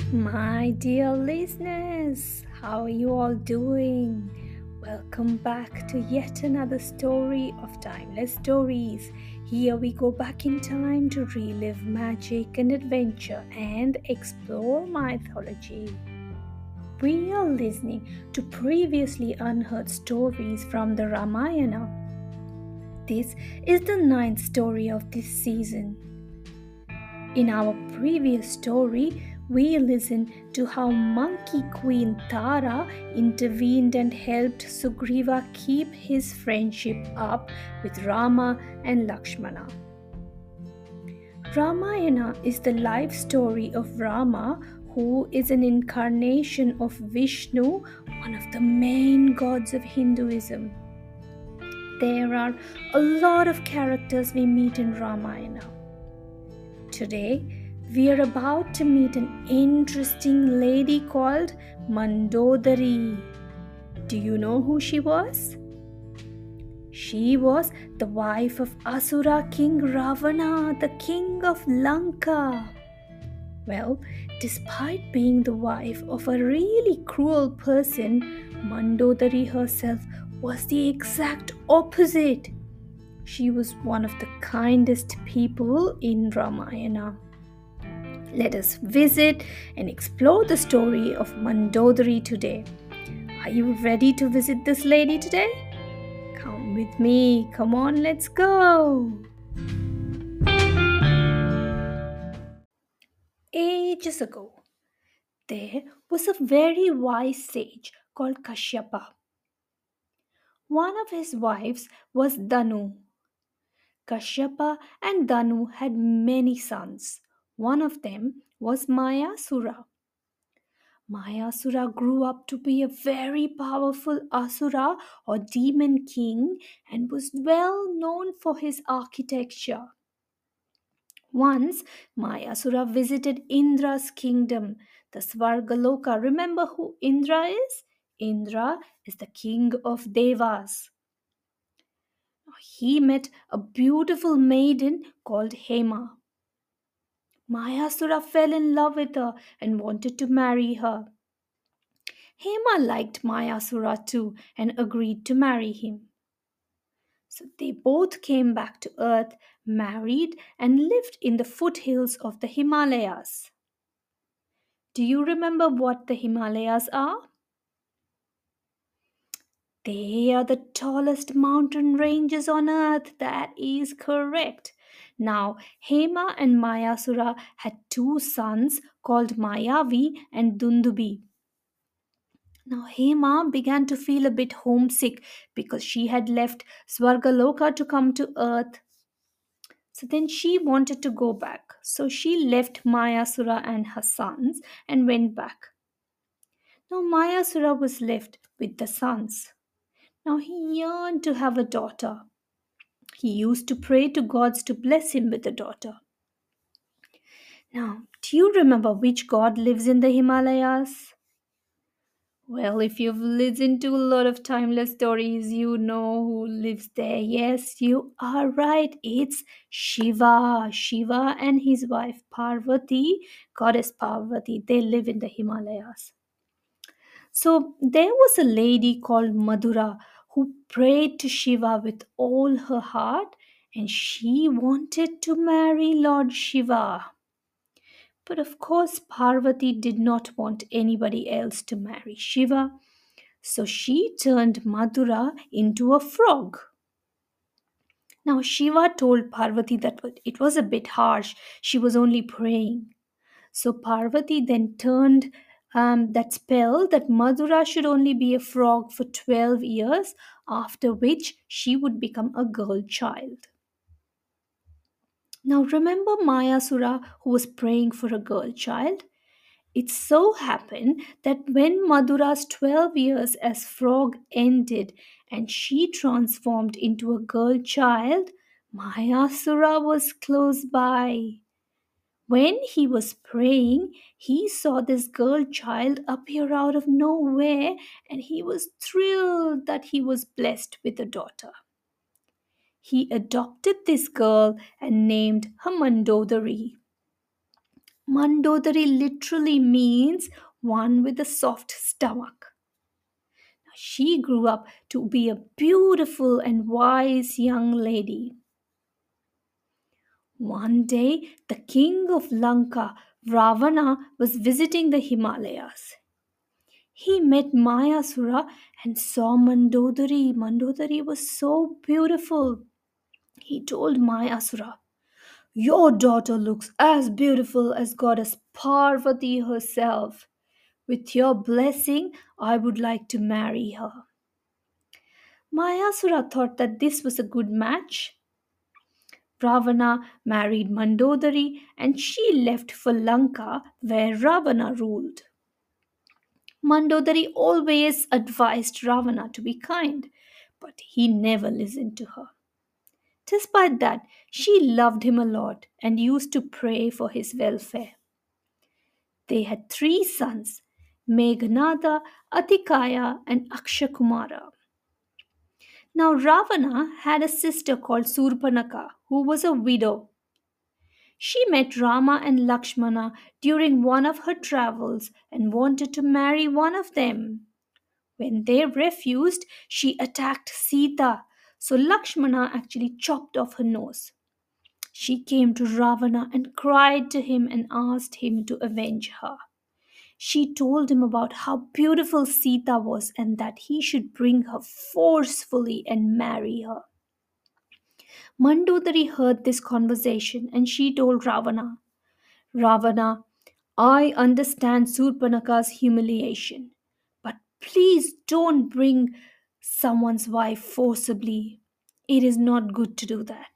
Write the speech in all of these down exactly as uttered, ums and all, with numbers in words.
My dear listeners, how are you all doing? Welcome back to yet another story of Timeless Stories. Here we go back in time to relive magic and adventure and explore mythology. We are listening to previously unheard stories from the Ramayana. This is the ninth story of this season. In our previous story, we listened to how Monkey Queen Tara intervened and helped Sugriva keep his friendship up with Rama and Lakshmana. Ramayana is the life story of Rama, who is an incarnation of Vishnu, one of the main gods of Hinduism. There are a lot of characters we meet in Ramayana. Today, we are about to meet an interesting lady called Mandodari. Do you know who she was? She was the wife of Asura king Ravana, the king of Lanka. Well, despite being the wife of a really cruel person, Mandodari herself was the exact opposite. She was one of the kindest people in Ramayana. Let us visit and explore the story of Mandodari today. Are you ready to visit this lady today? Come with me. Come on, let's go. Ages ago, there was a very wise sage called Kashyapa. One of his wives was Danu. Kashyapa and Danu had many sons. One of them was Mayasura. Mayasura grew up to be a very powerful asura or demon king and was well known for his architecture. Once, Mayasura visited Indra's kingdom, the Svargaloka. Remember who Indra is? Indra is the king of Devas. He met a beautiful maiden called Hema. Mayasura fell in love with her and wanted to marry her. Hema liked Mayasura too and agreed to marry him. So they both came back to earth, married, and lived in the foothills of the Himalayas. Do you remember what the Himalayas are? They are the tallest mountain ranges on earth. That is correct. Now, Hema and Mayasura had two sons called Mayavi and Dundubi. Now, Hema began to feel a bit homesick because she had left Swargaloka to come to earth. So then she wanted to go back. So she left Mayasura and her sons and went back. Now, Mayasura was left with the sons. Now, he yearned to have a daughter. He used to pray to gods to bless him with a daughter. Now, do you remember which god lives in the Himalayas? Well, if you've listened to a lot of timeless stories, you know who lives there. Yes, you are right. It's Shiva. Shiva and his wife Parvati, goddess Parvati, they live in the Himalayas. So there was a lady called Madhura who prayed to Shiva with all her heart and she wanted to marry Lord Shiva. But of course, Parvati did not want anybody else to marry Shiva. So she turned Madhura into a frog. Now Shiva told Parvati that it was a bit harsh. She was only praying. So Parvati then turned um, that spell that Madhura should only be a frog for twelve years, after which she would become a girl child. Now remember Mayasura who was praying for a girl child? It so happened that when Madhura's twelve years as frog ended and she transformed into a girl child, Mayasura was close by. When he was praying, he saw this girl child appear out of nowhere and he was thrilled that he was blessed with a daughter. He adopted this girl and named her Mandodari. Mandodari literally means one with a soft stomach. She grew up to be a beautiful and wise young lady. One day, the king of Lanka, Ravana, was visiting the Himalayas. He met Mayasura and saw Mandodari. Mandodari was so beautiful. He told Mayasura, "Your daughter looks as beautiful as goddess Parvati herself. With your blessing, I would like to marry her." Mayasura thought that this was a good match. Ravana married Mandodari and she left for Lanka where Ravana ruled. Mandodari always advised Ravana to be kind, but he never listened to her. Despite that, she loved him a lot and used to pray for his welfare. They had three sons, Meghanada, Atikaya, and Akshakumara. Now Ravana had a sister called Surpanaka, who was a widow. She met Rama and Lakshmana during one of her travels and wanted to marry one of them. When they refused, she attacked Sita, so Lakshmana actually chopped off her nose. She came to Ravana and cried to him and asked him to avenge her. She told him about how beautiful Sita was and that he should bring her forcefully and marry her. Mandodari heard this conversation and she told Ravana, "Ravana, I understand Surpanaka's humiliation, but please don't bring someone's wife forcibly. It is not good to do that."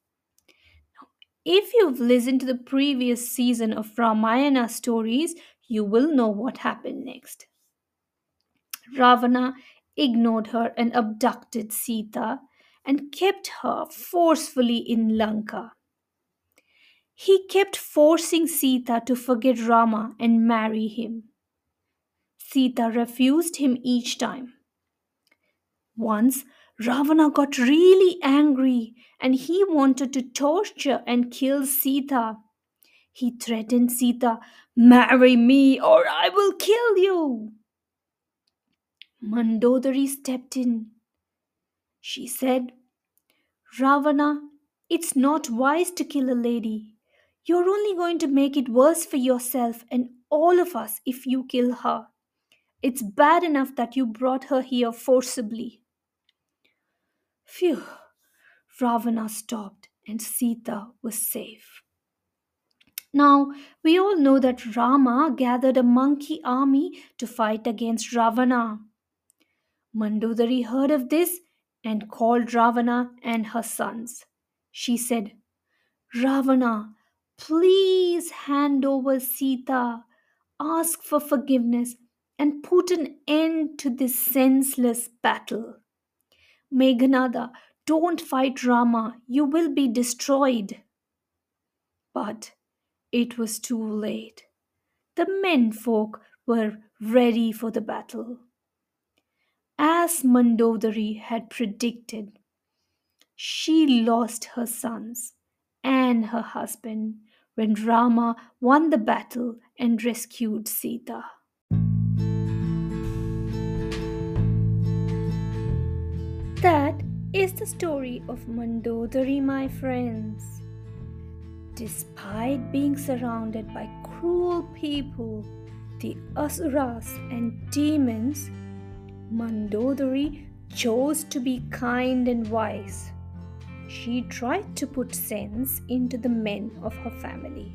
If you've listened to the previous season of Ramayana stories, you will know what happened next. Ravana ignored her and abducted Sita and kept her forcefully in Lanka. He kept forcing Sita to forget Rama and marry him. Sita refused him each time. Once, Ravana got really angry and he wanted to torture and kill Sita. He threatened Sita, "Marry me or I will kill you." Mandodari stepped in. She said, "Ravana, it's not wise to kill a lady. You're only going to make it worse for yourself and all of us if you kill her. It's bad enough that you brought her here forcibly." Phew! Ravana stopped and Sita was safe. Now, we all know that Rama gathered a monkey army to fight against Ravana. Mandodari heard of this and called Ravana and her sons. She said, "Ravana, please hand over Sita, ask for forgiveness, and put an end to this senseless battle. Meghanada, don't fight Rama, you will be destroyed." But it was too late. The menfolk were ready for the battle. As Mandodari had predicted, she lost her sons and her husband when Rama won the battle and rescued Sita. That is the story of Mandodari, my friends. Despite being surrounded by cruel people, the asuras and demons, Mandodari chose to be kind and wise. She tried to put sense into the men of her family.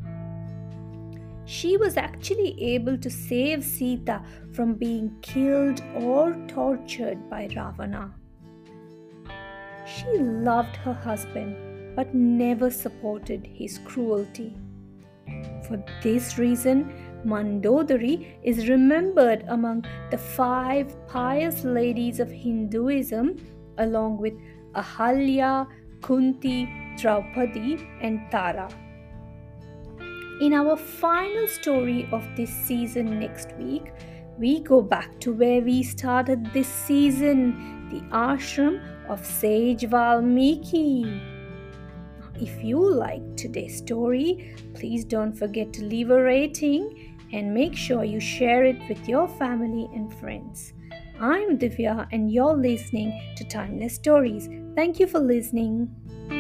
She was actually able to save Sita from being killed or tortured by Ravana. She loved her husband but never supported his cruelty. For this reason, Mandodari is remembered among the five pious ladies of Hinduism, along with Ahalya, Kunti, Draupadi, and Tara. In our final story of this season next week, we go back to where we started this season, the ashram of Sage Valmiki. if you liked today's story, please don't forget to leave a rating and make sure you share it with your family and friends. I'm Divya and you're listening to Timeless Stories. Thank you for listening.